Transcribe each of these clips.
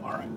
All right.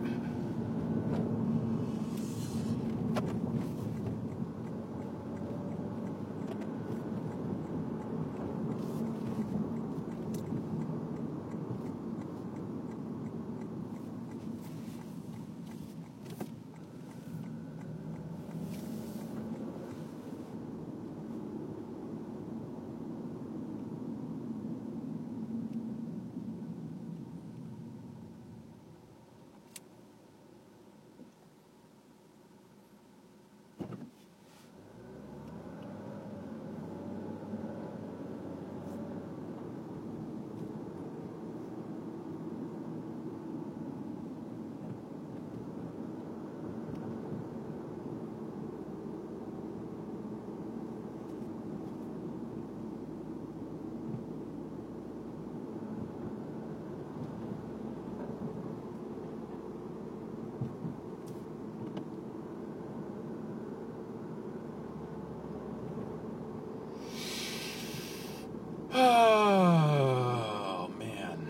Oh, man.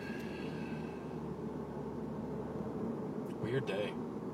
Weird day.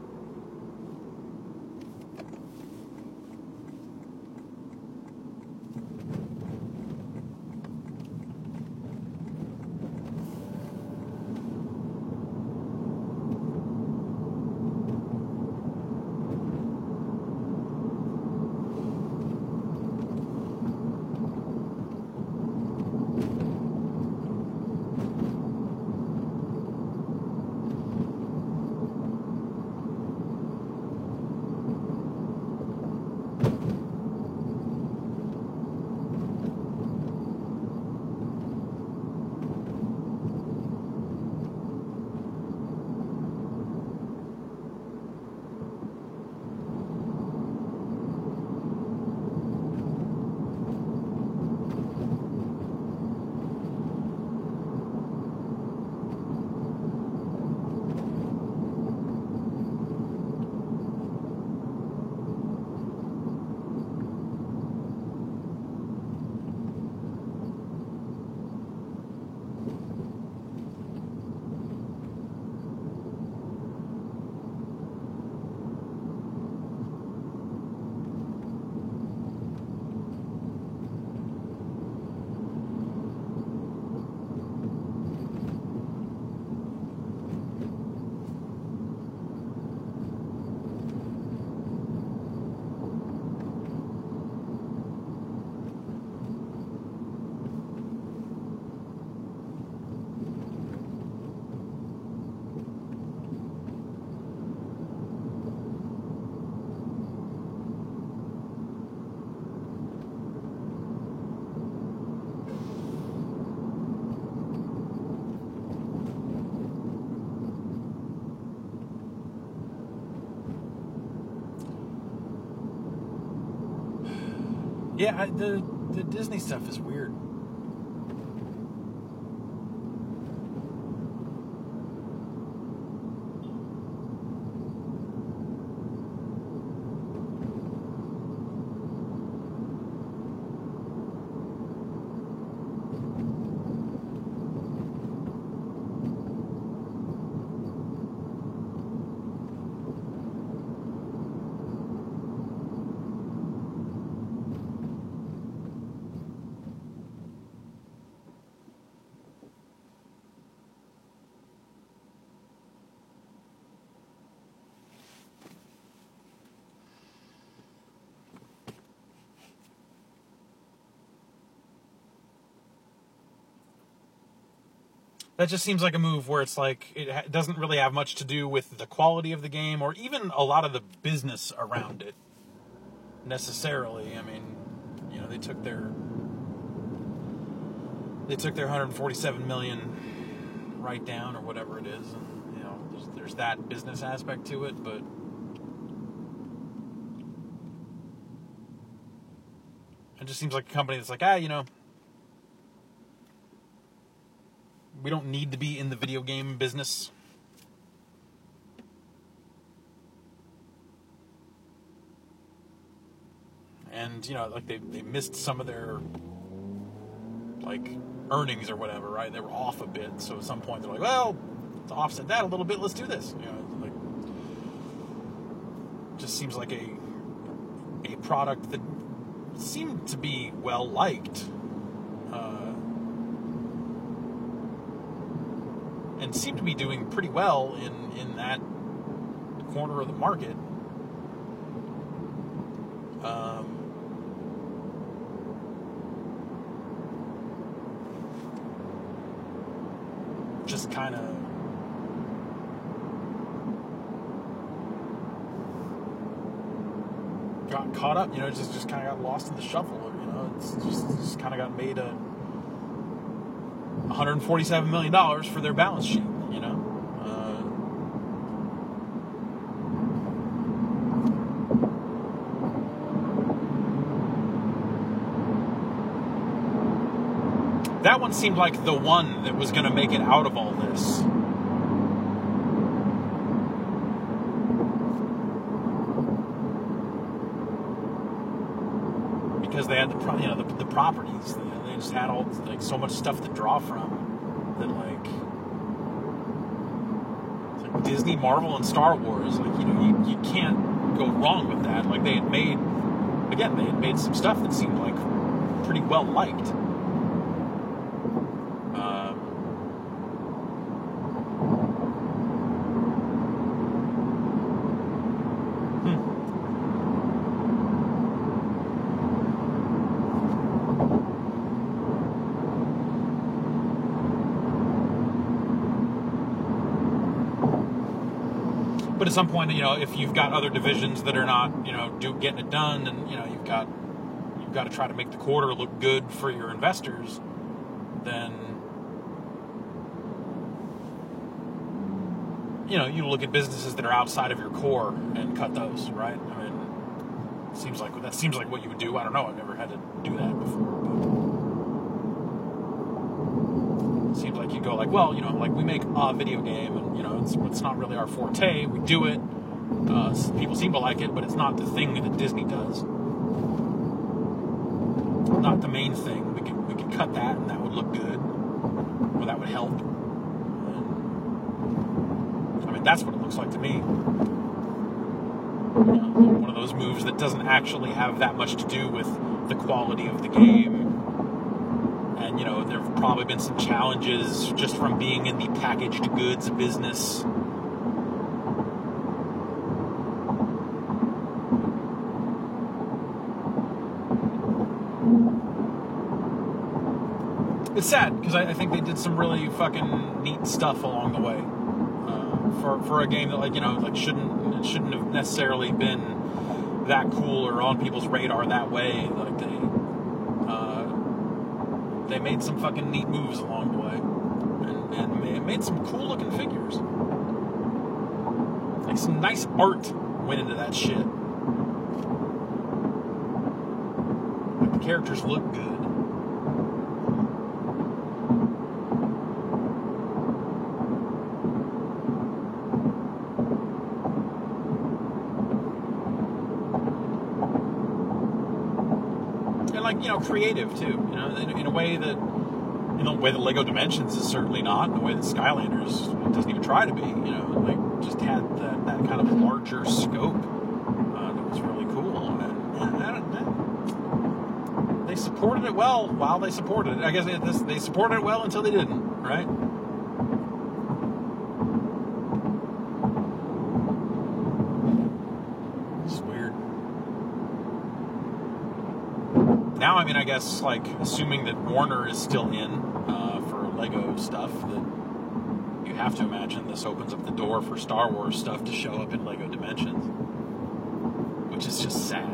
Yeah, the Disney stuff is weird. That just seems like a move where it's like it doesn't really have much to do with the quality of the game or even a lot of the business around it necessarily. I mean, you know, they took their 147 million write down or whatever it is, and you know, there's that business aspect to it, but it just seems like a company that's like, you know, we don't need to be in the video game business. And, you know, like they missed some of their, like, earnings or whatever, right? They were off a bit. So at some point they're like, well, to offset that a little bit, let's do this. You know, just seems like a product that seemed to be well liked, and seemed to be doing pretty well in that corner of the market. Just kind of got caught up, just kind of got lost in the shuffle. It's just kind of got made $147 million for their balance sheet. That one seemed like the one that was going to make it out of all this. Because they had the properties, they just had all so much stuff to draw from that it's like Disney, Marvel, and Star Wars. You can't go wrong with that. They had made some stuff that seemed like pretty well liked. But at some point, if you've got other divisions that are not, getting it done, and you've got to try to make the quarter look good for your investors, then you look at businesses that are outside of your core and cut those, right? I mean, seems like what you would do. I don't know. I've never had to do that before, but it seems like you go we make a video game, and it's not really our forte. We do it. People seem to like it, but it's not the thing that Disney does. Not the main thing. We could cut that, and that would look good, or that would help. I mean, that's what it looks like to me. One of those moves that doesn't actually have that much to do with the quality of the game. And, there have probably been some challenges just from being in the packaged goods business. It's sad, because I think they did some really fucking neat stuff along the way. For a game that shouldn't have necessarily been that cool or on people's radar that way. They made some fucking neat moves along the way, and made some cool looking figures. Some nice art went into that shit. The characters look good. Creative too, in a way that, Lego Dimensions is certainly not, in the way that Skylanders doesn't even try to be, just had that kind of larger scope that was really cool, and they supported it well while they supported it. I guess they supported it well until they didn't, right? Now, I guess, assuming that Warner is still in for Lego stuff, that you have to imagine this opens up the door for Star Wars stuff to show up in Lego Dimensions, which is just sad.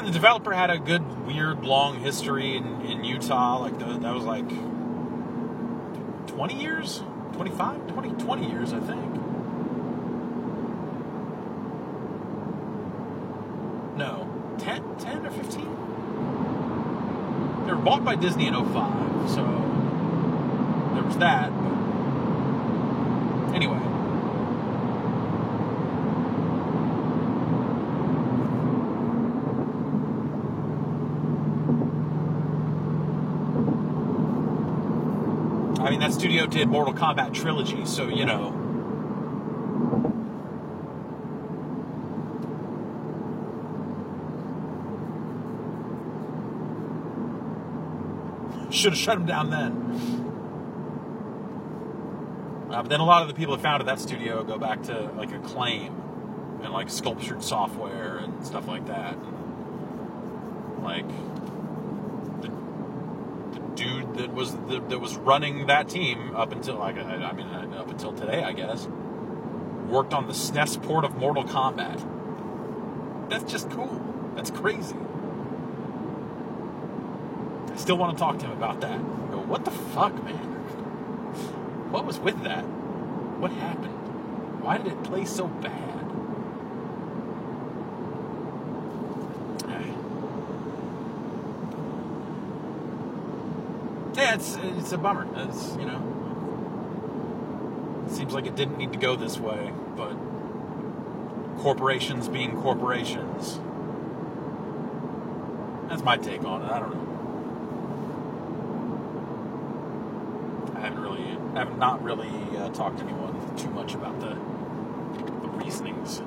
the developer had a good, weird, long history in Utah. Like, that was like 20 years? 25? 20 years, I think. No, 10 or 15? They were bought by Disney in 05, so there was that. But anyway. I mean, that studio did Mortal Kombat Trilogy, so, you know. Should have shut him down then. But then a lot of the people that founded that studio go back to, like, Acclaim and, like, Sculptured Software and stuff like that. And, like, dude that was running that team up until up until today, I guess, worked on the SNES port of Mortal Kombat. That's just cool. That's crazy. I still want to talk to him about that. I go, what the fuck, man? What was with that? What happened? Why did it play so bad? Yeah, it's a bummer. It's, you know, it seems like it didn't need to go this way, but corporations being corporations. That's my take on it. I don't know. I have not really talked to anyone too much about the reasonings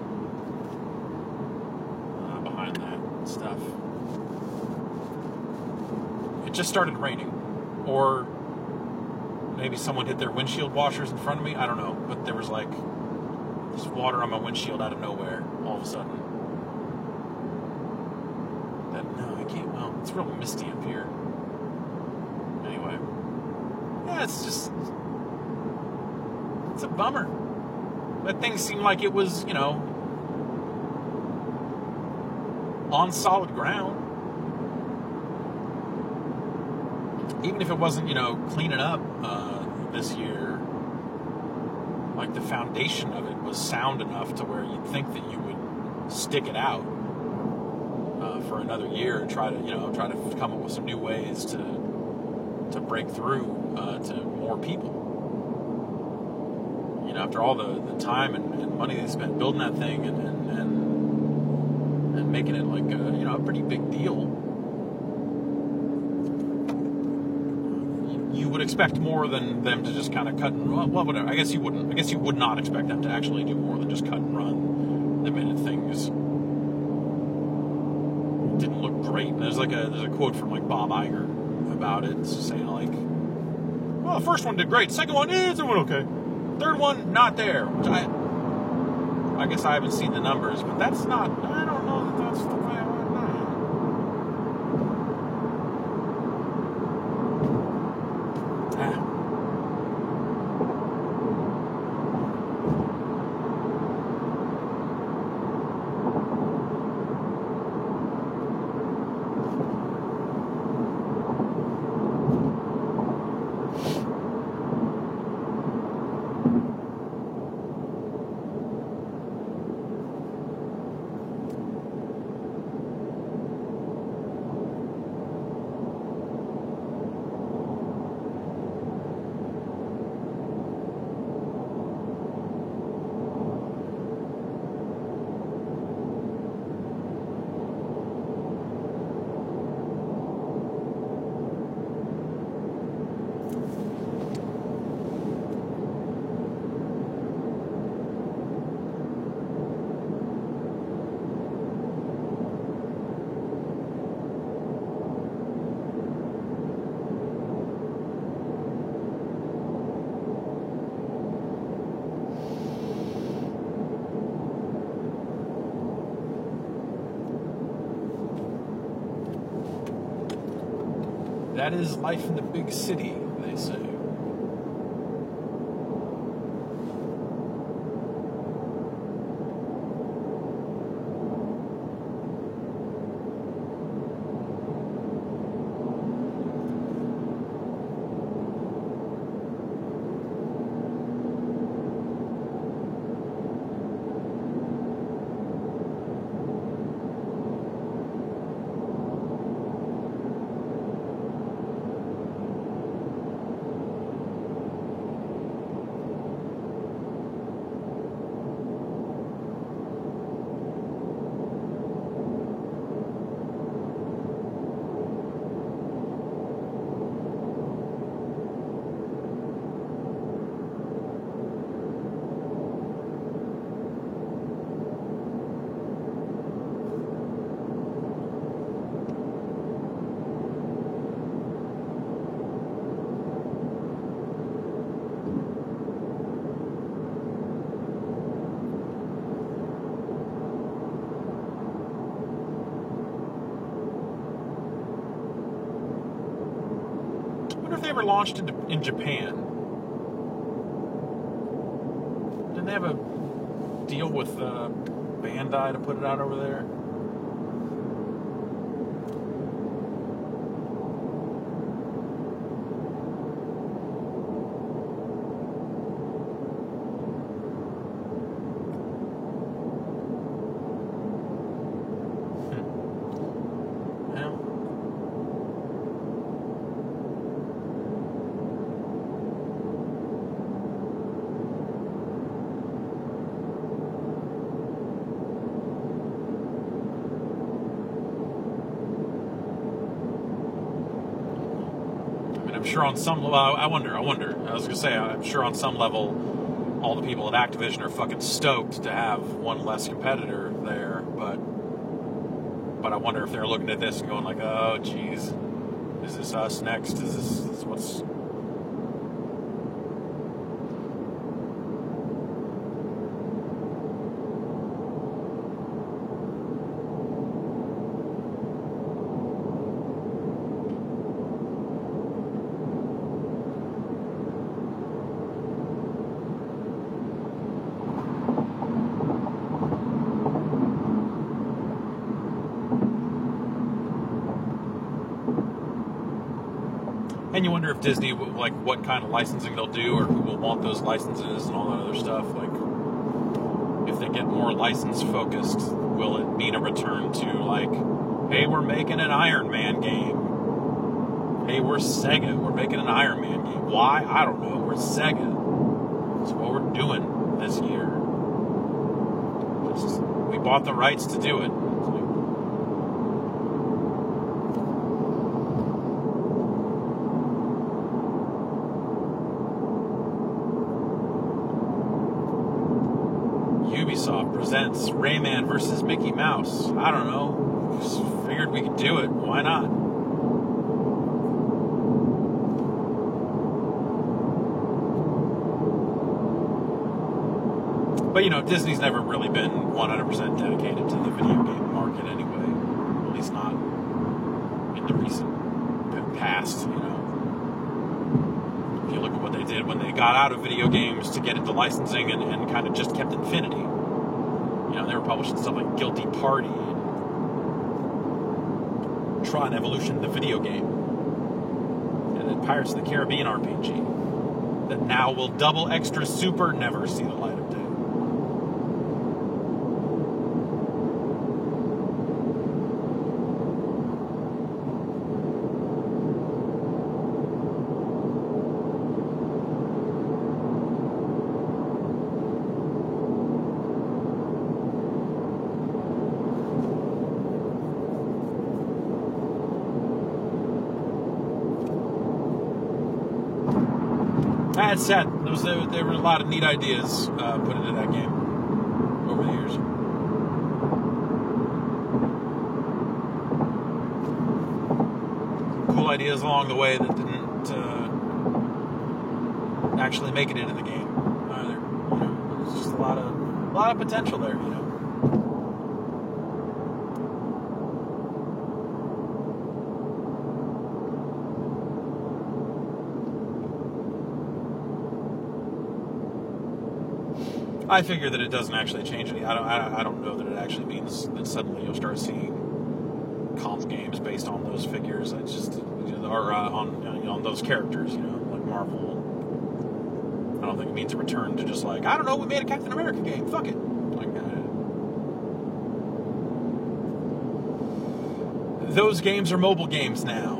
behind that stuff. It just started raining. Or maybe someone hit their windshield washers in front of me. I don't know. But there was like this water on my windshield out of nowhere all of a sudden. No, I can't. Well, it's real misty up here. Anyway. Yeah, it's a bummer. That thing seemed like it was, you know, on solid ground. Even if it wasn't, you know, cleaning up this year, like the foundation of it was sound enough to where you'd think that you would stick it out for another year and try to come up with some new ways to break through to more people. You know, after all the time and money they spent building that thing and making it like a pretty big deal. You would expect more than them to just kind of cut and run. Well, whatever. I guess you wouldn't. I guess you would not expect them to actually do more than just cut and run the minute things didn't look great. And there's a quote from like Bob Iger about it, saying like, "Well, the first one did great. The second one, it went okay. Third one, not there." Which I guess I haven't seen the numbers, but that's not. I don't know that that's the way. That is life in the big city, they say. wonder if they ever launched in Japan. Didn't they have a deal with Bandai to put it out over there? I'm sure on some level, I wonder. I was gonna say, I'm sure on some level, all the people at Activision are fucking stoked to have one less competitor there. But I wonder if they're looking at this and going like, oh, geez, is this us next? Is this what's? And you wonder if Disney, like, what kind of licensing they'll do, or who will want those licenses and all that other stuff. Like, if they get more license focused, will it mean a return to, like, hey, we're making an Iron Man game. Hey, we're Sega. We're making an Iron Man game. Why? I don't know. We're Sega. That's what we're doing this year. We bought the rights to do it. Ubisoft presents Rayman vs. Mickey Mouse. I don't know. Just figured we could do it. Why not? But, you know, Disney's never really been 100% dedicated to the video game market anyway. At least not in the recent past, you know. If you look at what they did when they got out of video games to get into licensing and kind of just kept Infinity. You know, they were publishing stuff like Guilty Party and Tron Evolution, the video game. And then Pirates of the Caribbean RPG. That now will double extra super never see the light of day. That said, there were a lot of neat ideas put into that game over the years. Cool ideas along the way that didn't actually make it into the game either. You know, there's just a lot of potential there. You know. I figure that it doesn't actually change any. I don't know that it actually means that suddenly you'll start seeing comp games based on those figures. It's just, you know, or on those characters, you know, like Marvel. I don't think it means a return to just like, I don't know, we made a Captain America game. Fuck it. Like, those games are mobile games now.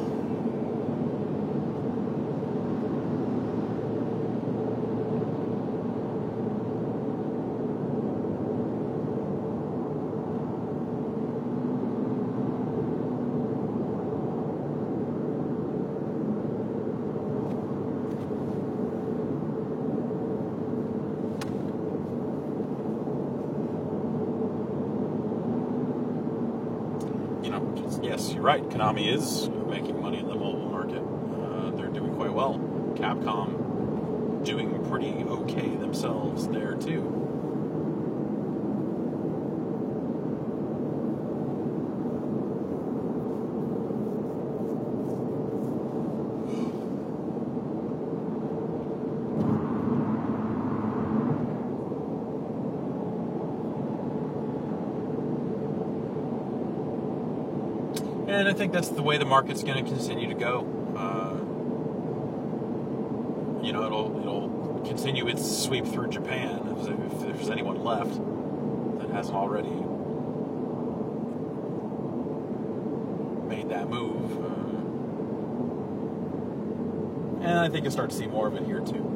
Yes, you're right. Konami is making money in the mobile market. They're doing quite well. Capcom doing pretty okay themselves there too. And I think that's the way the market's going to continue to go. It'll continue its sweep through Japan if there's anyone left that hasn't already made that move. And I think you'll start to see more of it here too.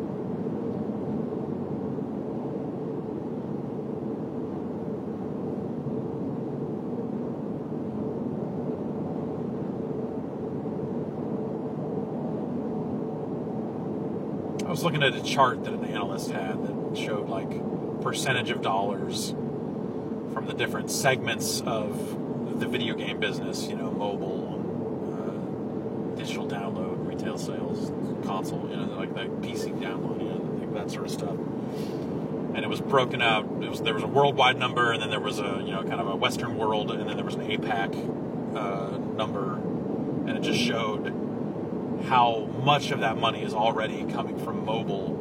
I was looking at a chart that an analyst had that showed like percentage of dollars from the different segments of the video game business, mobile, digital download, retail sales, console, like PC download, like that sort of stuff. And it was broken out. There was a worldwide number, and then there was a kind of a Western world, and then there was an APAC number, and it just showed how much of that money is already coming from mobile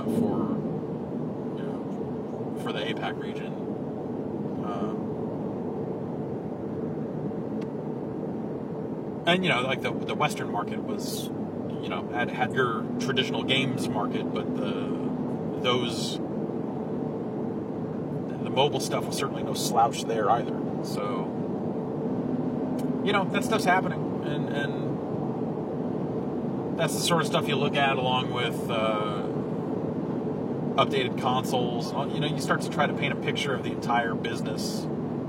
for the APAC region. And like the Western market was, had your traditional games market, but the mobile stuff was certainly no slouch there either. So that stuff's happening, and that's the sort of stuff you look at along with updated consoles. You start to try to paint a picture of the entire business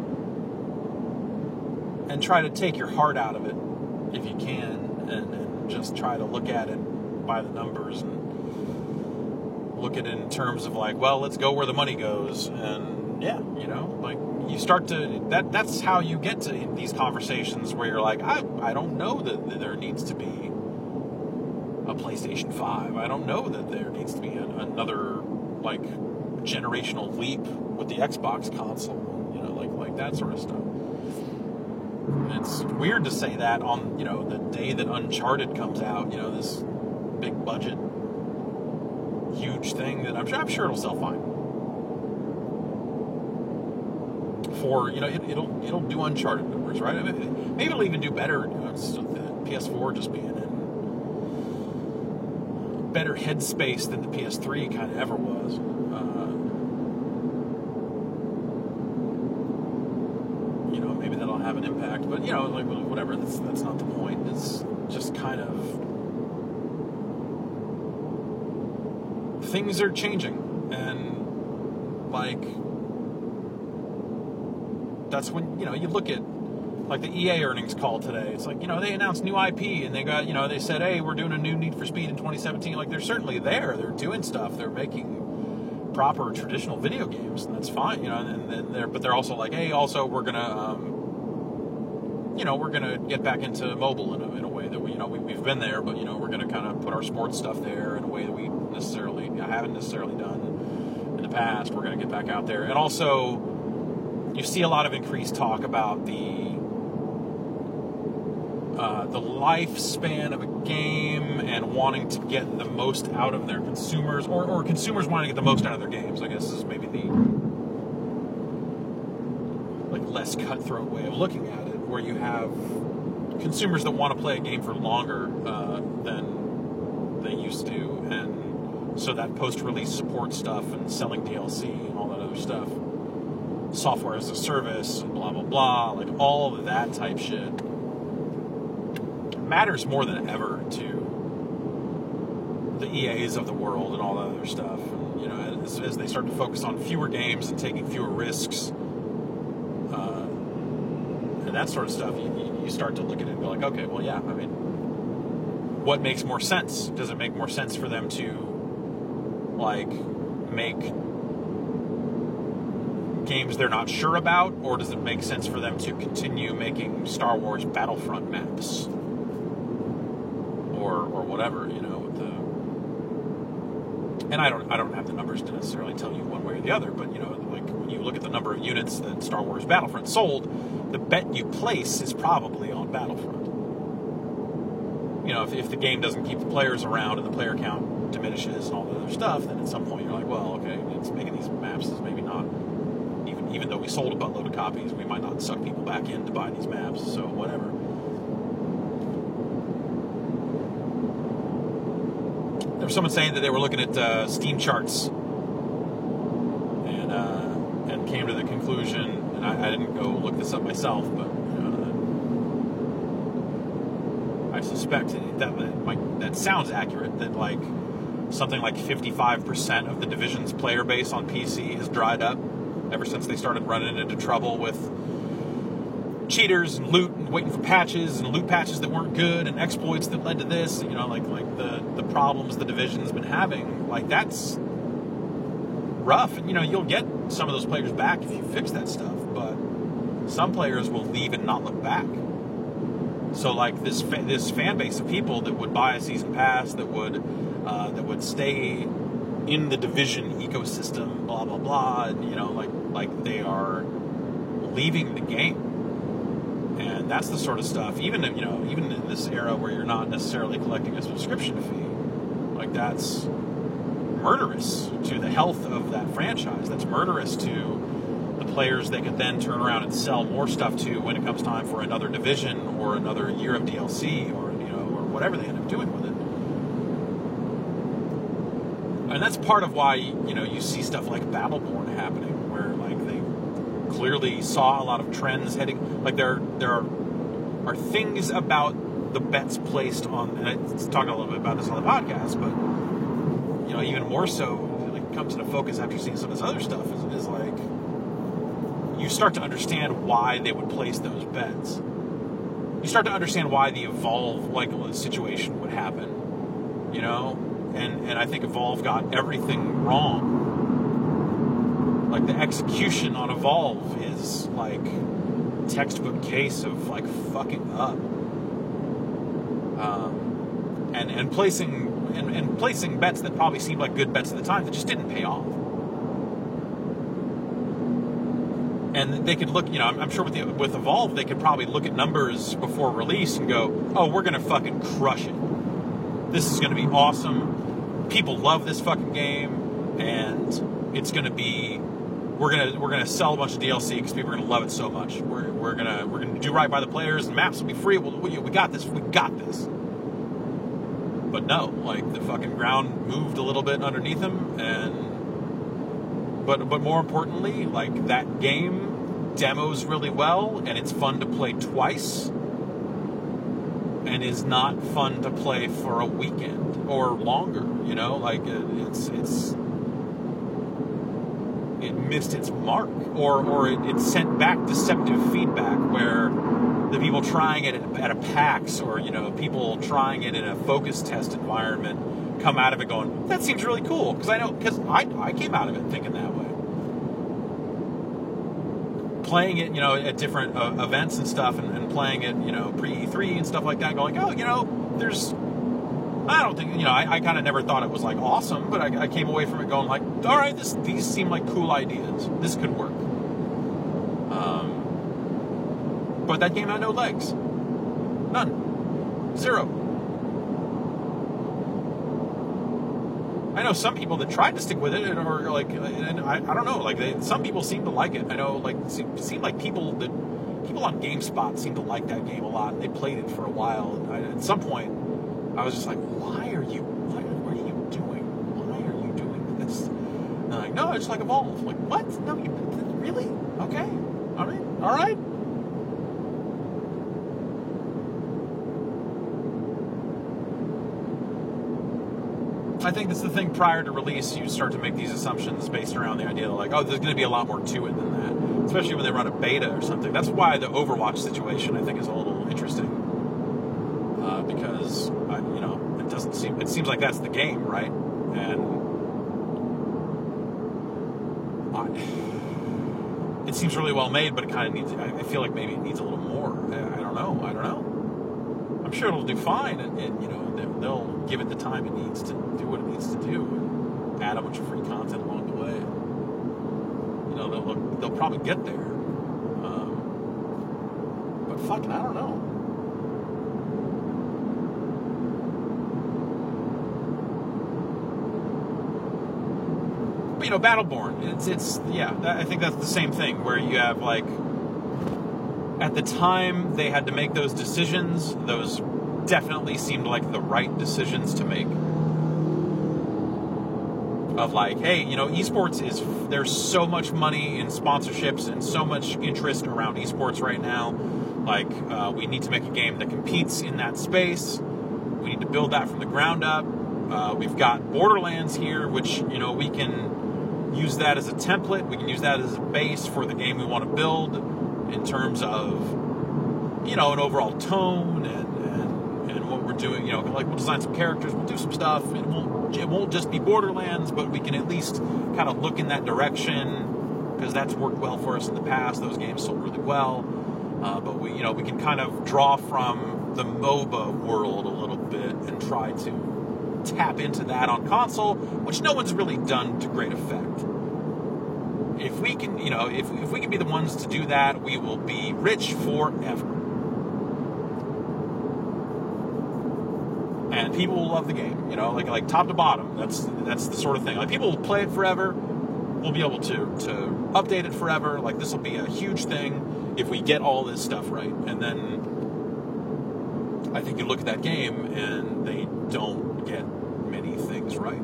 and try to take your heart out of it if you can, and just try to look at it by the numbers and look at it in terms of like, well, let's go where the money goes. And you start to, that's how you get to these conversations where you're like, I don't know that there needs to be a PlayStation 5. I don't know that there needs to be another like generational leap with the Xbox console, like that sort of stuff. It's weird to say that on the day that Uncharted comes out, this big budget huge thing that I'm sure it'll sell fine. For it'll do Uncharted numbers, right? I mean, maybe it'll even do better. The PS4 just being in better headspace than the PS3 kind of ever was. Maybe that'll have an impact, but whatever. That's not the point. It's just kind of things are changing, and that's when you look at like the EA earnings call today. It's like they announced new IP, and they got they said, hey, we're doing a new Need for Speed in 2017. Like they're certainly there. They're doing stuff. They're making proper traditional video games, and that's fine. But they're also like, hey, also we're gonna we're gonna get back into mobile in a way that we've been there, but we're gonna kind of put our sports stuff there in a way that we haven't necessarily done in the past. We're gonna get back out there, and also you see a lot of increased talk about the lifespan of a game and wanting to get the most out of their consumers, or consumers wanting to get the most out of their games, I guess is maybe the less cutthroat way of looking at it, where you have consumers that want to play a game for longer than they used to, and so that post-release support stuff and selling DLC and all that other stuff, software as a service, and blah blah blah, like all of that type shit matters more than ever to the EAs of the world and all that other stuff. And, as they start to focus on fewer games and taking fewer risks, and that sort of stuff, you start to look at it and go like, okay, well, yeah, I mean, what makes more sense? Does it make more sense for them to make games they're not sure about, or does it make sense for them to continue making Star Wars Battlefront maps? Or whatever, with and I don't have the numbers to necessarily tell you one way or the other, but when you look at the number of units that Star Wars Battlefront sold, the bet you place is probably on Battlefront. If the game doesn't keep the players around and the player count diminishes and all the other stuff, then at some point you're like, well, okay, it's making these maps is maybe not, even though we sold a buttload of copies, we might not suck people back in to buy these maps, so whatever. there was someone saying that they were looking at Steam charts and came to the conclusion, and I didn't go look this up myself, but I suspect that sounds accurate, that like something like 55% of the Division's player base on PC has dried up ever since they started running into trouble with cheaters and loot and waiting for patches and loot patches that weren't good and exploits that led to this, like the problems the Division's been having. Like, that's rough. And you'll get some of those players back if you fix that stuff, but some players will leave and not look back. So like this fan base of people that would buy a season pass, that would stay in the Division ecosystem, blah blah blah, and like they are leaving the game. And that's the sort of stuff, even in this era where you're not necessarily collecting a subscription fee, like that's murderous to the health of that franchise. That's murderous to the players they could then turn around and sell more stuff to when it comes time for another Division or another year of DLC or whatever they end up doing with it. And that's part of why you see stuff like Battleborn happening, where like they clearly saw a lot of trends heading. Like there are things about the bets placed on, and I was talking a little bit about this on the podcast, but even more so, like, comes into focus after seeing some of this other stuff, is like you start to understand why they would place those bets. You start to understand why the Evolve situation would happen, and I think Evolve got everything wrong. Like, the execution on Evolve is like textbook case of like fucking up, and placing bets that probably seemed like good bets at the time that just didn't pay off. And they could look, I'm sure with Evolve, they could probably look at numbers before release and go, oh, we're going to fucking crush it. This is going to be awesome. People love this fucking game, and it's going to be, we're going to sell a bunch of DLC because people are going to love it so much. We're going to do right by the players, and maps will be free. We got this. We got this. But no, like, the fucking ground moved a little bit underneath them, but more importantly, like, that game demos really well, and it's fun to play twice, and is not fun to play for a weekend or longer. Like, it missed its mark, or it sent back deceptive feedback where the people trying it at a PAX, or people trying it in a focus test environment, come out of it going, that seems really cool, because I came out of it thinking that way. Playing it, at different events and stuff, and playing it, pre-E3 and stuff like that, going, I don't think, I kind of never thought it was like awesome, but I came away from it going like, all right, these seem like cool ideas. This could work. But that game had no legs. None. Zero. I know some people that tried to stick with it, or like, and I don't know, like some people seem to like it. I know, like, it seemed like people on GameSpot seemed to like that game a lot, and they played it for a while. And at some point, I was just like, what are you doing? Why are you doing this? And they're like, no, it's like Evolve. I'm like, what? No, really? Okay. All right. I think that's the thing. Prior to release, you start to make these assumptions based around the idea that, like, oh, there's going to be a lot more to it than that, especially when they run a beta or something. That's why the Overwatch situation, I think, is a little interesting, because it seems like that's the game, right? And it seems really well made, but it kind of needs, I feel like maybe it needs a little more. I don't know. I'm sure it'll do fine, and they'll give it the time it needs to do what it needs to do, and add a bunch of free content along the way. They'll probably get there. But fucking, I don't know. But, Battleborn, it's I think that's the same thing, where you have, like, at the time they had to make those decisions, those definitely seemed like the right decisions to make. of like, hey, esports there's so much money in sponsorships and so much interest around esports right now. Like, we need to make a game that competes in that space. We need to build that from the ground up. We've got Borderlands here, which, we can use that as a template. We can use that as a base for the game we want to build in terms of, an overall tone and what we're doing. Like, we'll design some characters, we'll do some stuff. It won't just be Borderlands, but we can at least kind of look in that direction, because that's worked well for us in the past. Those games sold really well. But we can kind of draw from the MOBA world a little bit and try to tap into that on console, which no one's really done to great effect. If we can, if we can be the ones to do that, we will be rich forever. And people will love the game, like top to bottom. That's the sort of thing. Like, people will play it forever. We'll be able to update it forever. Like, this will be a huge thing if we get all this stuff right. And then I think you look at that game and they don't get many things right.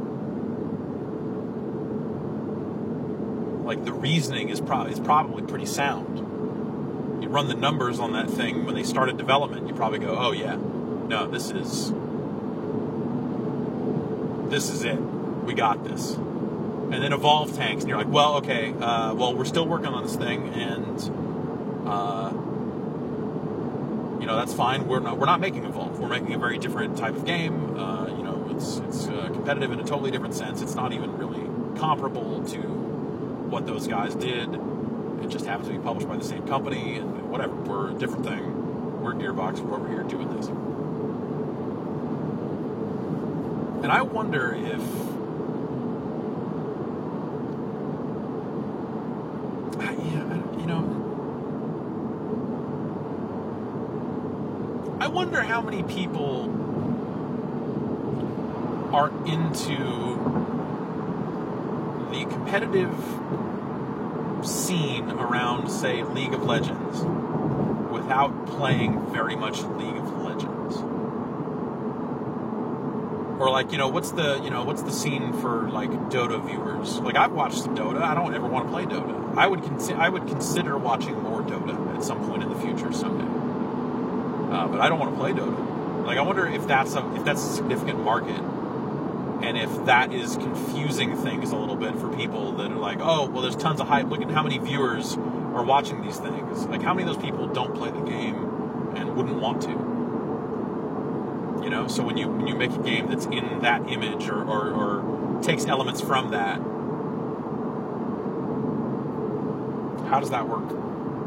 Like, the reasoning is probably pretty sound. You run the numbers on that thing when they started development, you probably go, oh yeah, no, this is it. We got this. And then Evolve tanks, and you're like, well, okay, we're still working on this thing, and that's fine. We're not making Evolve. We're making a very different type of game. It's competitive in a totally different sense. It's not even really comparable to what those guys did. It just happens to be published by the same company, and whatever. We're a different thing. We're Gearbox. We're over here doing this. And I wonder if I wonder how many people are into the competitive scene around, say, League of Legends without playing very much League of Legends. Or like, what's the scene for like Dota viewers? Like, I've watched some Dota. I don't ever want to play Dota. I would consider watching more Dota at some point in the future someday. But I don't want to play Dota. Like, I wonder if that's a significant market, and if that is confusing things a little bit for people that are like, oh, well, there's tons of hype. Look at how many viewers are watching these things. Like, how many of those people don't play the game and wouldn't want to? So when you make a game that's in that image or takes elements from that, how does that work?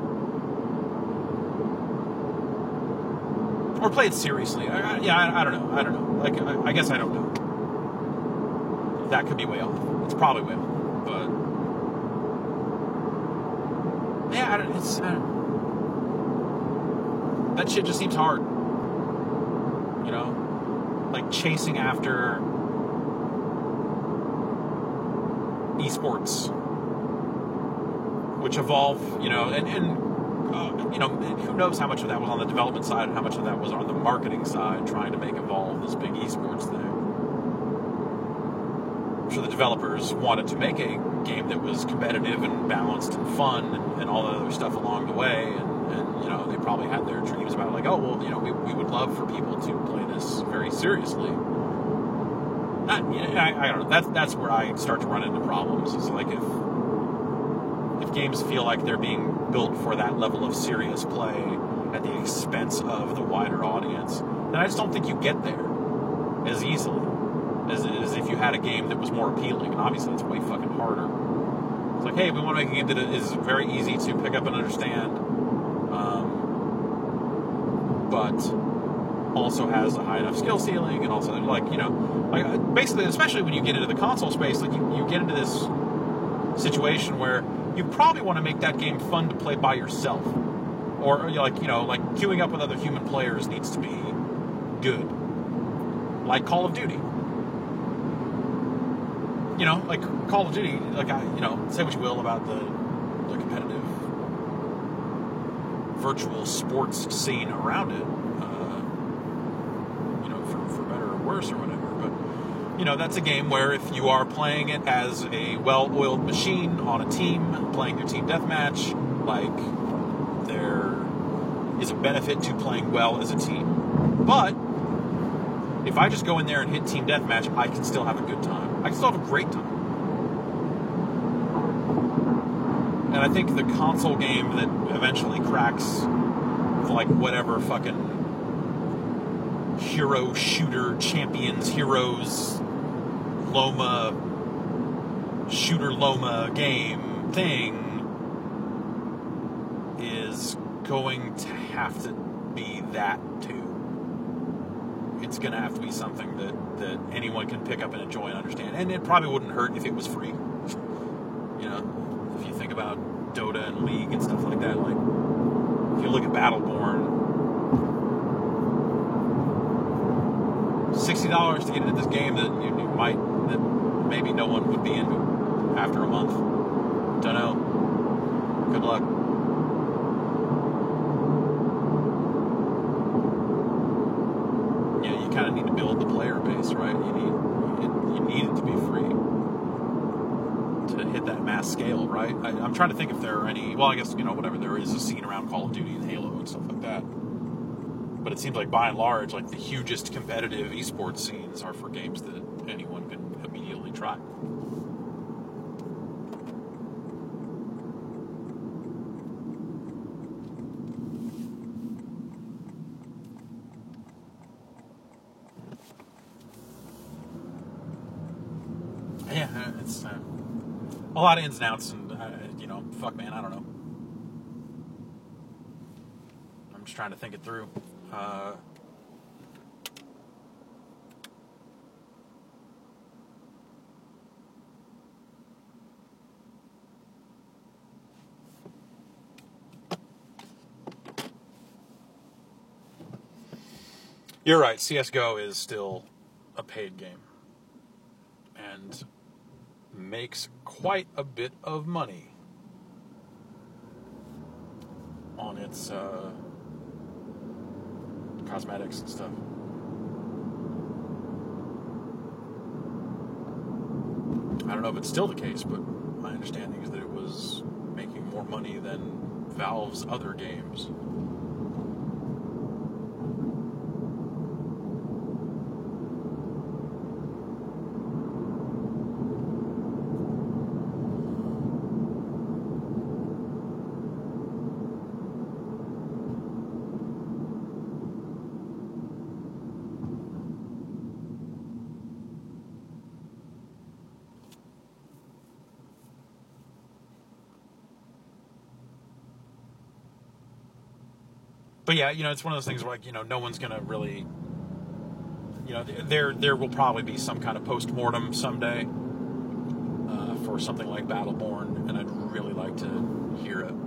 Or play it seriously. I don't know. Like, I guess I don't know. That could be way off. It's probably way off. But yeah, that shit just seems hard. Like chasing after esports, which Evolve, and who knows how much of that was on the development side and how much of that was on the marketing side, trying to make Evolve this big esports thing. I'm sure the developers wanted to make a game that was competitive and balanced and fun and all the other stuff along the way, and they probably had their dreams about, like, oh, well, we would love for people to play this very seriously. I don't know. That's where I start to run into problems. Is like, if games feel like they're being built for that level of serious play at the expense of the wider audience, then I just don't think you get there as easily as if you had a game that was more appealing. And obviously, it's way fucking harder. It's like, hey, we want to make a game that is very easy to pick up and understand, but also has a high enough skill ceiling, and also, basically, especially when you get into the console space, like, you get into this situation where you probably want to make that game fun to play by yourself, or queuing up with other human players needs to be good, like Call of Duty. Like Call of Duty, say what you will about the competitive virtual sports scene around it, for better or worse or whatever, but that's a game where if you are playing it as a well-oiled machine on a team, playing your team deathmatch, like, there is a benefit to playing well as a team. But if I just go in there and hit team deathmatch, I can still have a good time. I can still have a great time. And I think the console game that eventually cracks, like, whatever fucking hero shooter champions, heroes, Loma, shooter Loma game thing is going to have to be that too. It's going to have to be something that anyone can pick up and enjoy and understand. And it probably wouldn't hurt if it was free. If you think about Dota and League and stuff like that, like, if you look at Battleborn, $60 to get into this game that that maybe no one would be into after a month. Don't know. Good luck. You kind of need to build the player base, right? You need it to be free to hit that mass scale, right? I'm trying to think if there are any. Well, I guess whatever, there is a scene around Call of Duty and Halo and stuff like that. But it seems like, by and large, like, the hugest competitive esports scenes are for games that anyone can immediately try. Yeah, it's a lot of ins and outs, and fuck, man, I don't know. I'm just trying to think it through. You're right, CSGO is still a paid game and makes quite a bit of money on its cosmetics and stuff. I don't know if it's still the case, but my understanding is that it was making more money than Valve's other games. But yeah, it's one of those things where, like, no one's going to really, there will probably be some kind of post-mortem someday for something like Battleborn, and I'd really like to hear it.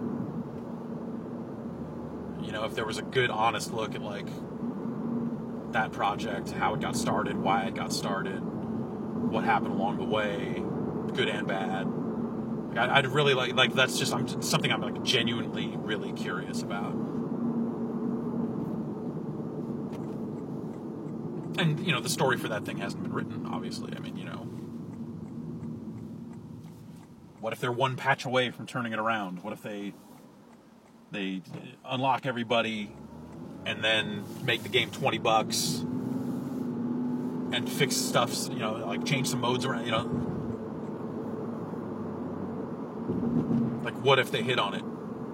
If there was a good, honest look at, like, that project, how it got started, why it got started, what happened along the way, good and bad. I'd really like that's just something I'm, like, genuinely really curious about. And, the story for that thing hasn't been written, obviously. I mean, what if they're one patch away from turning it around? What if they unlock everybody and then make the game $20 and fix stuff, like change some modes around, like, what if they hit on it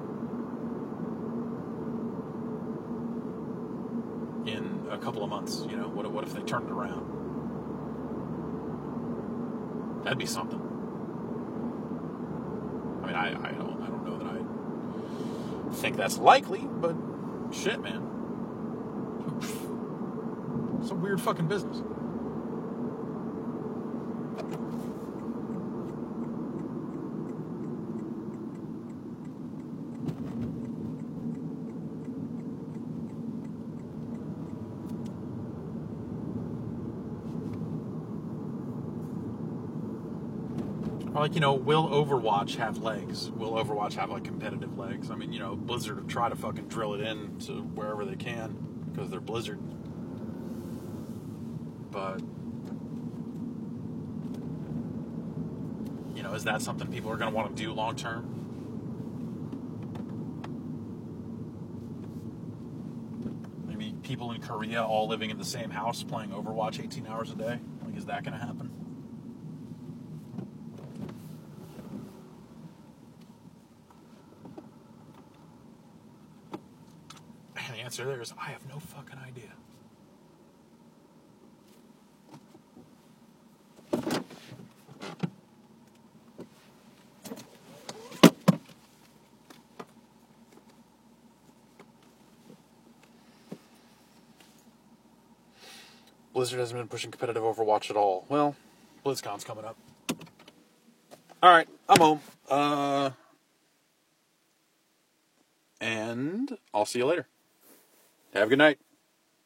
in a couple of months? What if they turn it around? That'd be something. I mean, I don't know that I think that's likely, but shit, man. It's a weird fucking business. Like, will Overwatch have legs? Will Overwatch have, like, competitive legs? I mean, Blizzard will try to fucking drill it in to wherever they can because they're Blizzard. But is that something people are going to want to do long term? Maybe people in Korea all living in the same house playing Overwatch 18 hours a day. Like, is that going to happen? And the answer there is, I have no fucking idea. Blizzard hasn't been pushing competitive Overwatch at all. Well, BlizzCon's coming up. Alright, I'm home. And I'll see you later. Have a good night.